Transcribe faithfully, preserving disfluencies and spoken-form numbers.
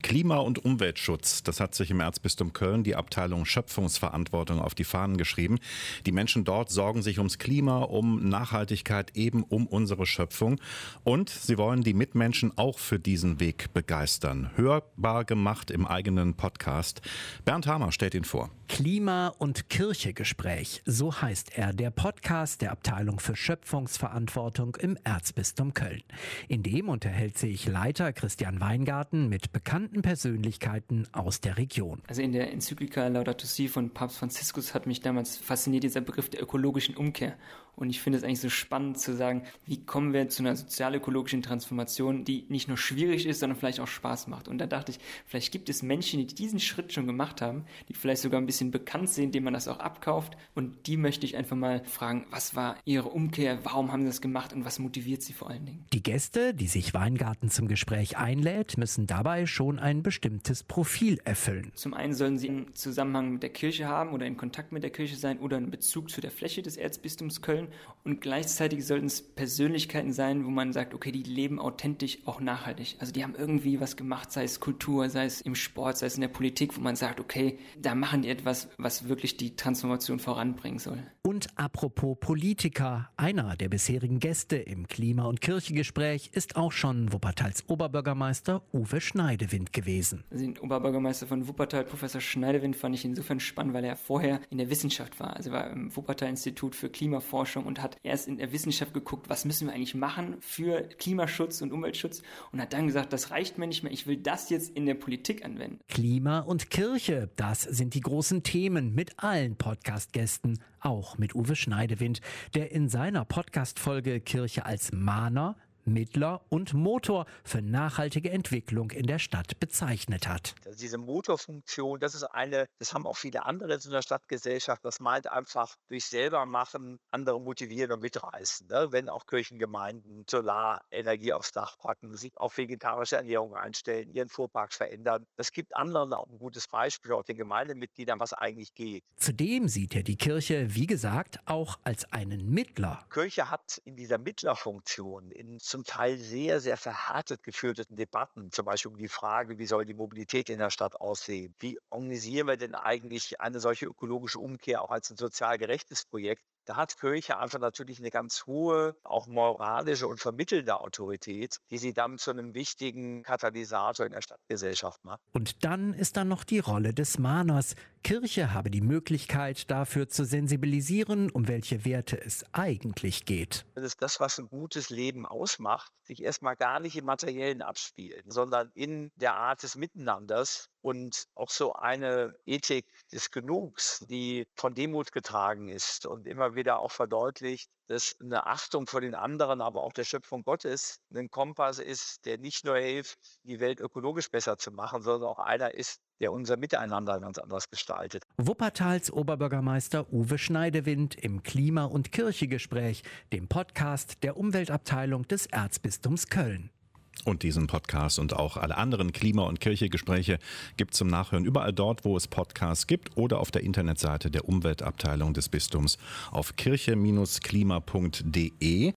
Klima- und Umweltschutz, das hat sich im Erzbistum Köln die Abteilung Schöpfungsverantwortung auf die Fahnen geschrieben. Die Menschen dort sorgen sich ums Klima, um Nachhaltigkeit, eben um unsere Schöpfung. Und sie wollen die Mitmenschen auch für diesen Weg begeistern. Hörbar gemacht im eigenen Podcast. Bernd Hamer stellt ihn vor. Klima- und Kirche-Gespräch, so heißt er, der Podcast der Abteilung für Schöpfungsverantwortung im Erzbistum Köln. In dem unterhält sich Leiter Christian Weingarten mit bekannten Persönlichkeiten aus der Region. Also in der Enzyklika Laudato Si von Papst Franziskus hat mich damals fasziniert dieser Begriff der ökologischen Umkehr. Und ich finde es eigentlich so spannend zu sagen, wie kommen wir zu einer sozial-ökologischen Transformation, die nicht nur schwierig ist, sondern vielleicht auch Spaß macht. Und da dachte ich, vielleicht gibt es Menschen, die diesen Schritt schon gemacht haben, die vielleicht sogar ein bisschen bekannt sind, denen man das auch abkauft. Und die möchte ich einfach mal fragen, was war ihre Umkehr, warum haben sie das gemacht und was motiviert sie vor allen Dingen? Die Gäste, die sich Weingarten zum Gespräch einlädt, müssen dabei schon ein bestimmtes Profil erfüllen. Zum einen sollen sie einen Zusammenhang mit der Kirche haben oder in Kontakt mit der Kirche sein oder einen Bezug zu der Fläche des Erzbistums Köln. Und gleichzeitig sollten es Persönlichkeiten sein, wo man sagt, okay, die leben authentisch, auch nachhaltig. Also die haben irgendwie was gemacht, sei es Kultur, sei es im Sport, sei es in der Politik, wo man sagt, okay, da machen die etwas, was wirklich die Transformation voranbringen soll. Und apropos Politiker, einer der bisherigen Gäste im Klima- und Kirchengespräch ist auch schon Wuppertals Oberbürgermeister Uwe Schneidewind gewesen. Also den Oberbürgermeister von Wuppertal, Professor Schneidewind, fand ich insofern spannend, weil er vorher in der Wissenschaft war. Also er war im Wuppertal-Institut für Klimaforschung und hat erst in der Wissenschaft geguckt, was müssen wir eigentlich machen für Klimaschutz und Umweltschutz und hat dann gesagt, das reicht mir nicht mehr, ich will das jetzt in der Politik anwenden. Klima und Kirche, das sind die großen Themen mit allen Podcast-Gästen, auch mit Uwe Schneidewind, der in seiner Podcast-Folge Kirche als Mahner, Mittler und Motor für nachhaltige Entwicklung in der Stadt bezeichnet hat. Also diese Motorfunktion, das ist eine, das haben auch viele andere in der Stadtgesellschaft, das meint einfach durch selber machen, andere motivieren und mitreißen. Ne? Wenn auch Kirchengemeinden Solarenergie aufs Dach packen, sich auf vegetarische Ernährung einstellen, ihren Fuhrpark verändern. Das gibt anderen auch ein gutes Beispiel, auch den Gemeindemitgliedern, was eigentlich geht. Zudem sieht er die Kirche, wie gesagt, auch als einen Mittler. Kirche hat in dieser Mittlerfunktion in zum Teil sehr, sehr verhärtet geführten Debatten, zum Beispiel um die Frage, wie soll die Mobilität in der Stadt aussehen? Wie organisieren wir denn eigentlich eine solche ökologische Umkehr auch als ein sozial gerechtes Projekt? Da hat Kirche einfach natürlich eine ganz hohe, auch moralische und vermittelnde Autorität, die sie dann zu einem wichtigen Katalysator in der Stadtgesellschaft macht. Und dann ist da noch die Rolle des Mahners. Kirche habe die Möglichkeit, dafür zu sensibilisieren, um welche Werte es eigentlich geht. Das ist das, was ein gutes Leben ausmacht, sich erstmal gar nicht im Materiellen abspielt, sondern in der Art des Miteinanders und auch so eine Ethik des Genugs, die von Demut getragen ist und immer wieder auch verdeutlicht, dass eine Achtung vor den anderen, aber auch der Schöpfung Gottes ein Kompass ist, der nicht nur hilft, die Welt ökologisch besser zu machen, sondern auch einer ist, der unser Miteinander ganz anders gestaltet. Wuppertals Oberbürgermeister Uwe Schneidewind im Klima- und Kirchegespräch, dem Podcast der Umweltabteilung des Erzbistums Köln. Und diesen Podcast und auch alle anderen Klima- und Kirchegespräche gibt es zum Nachhören überall dort, wo es Podcasts gibt oder auf der Internetseite der Umweltabteilung des Bistums auf kirche Bindestrich klima punkt de.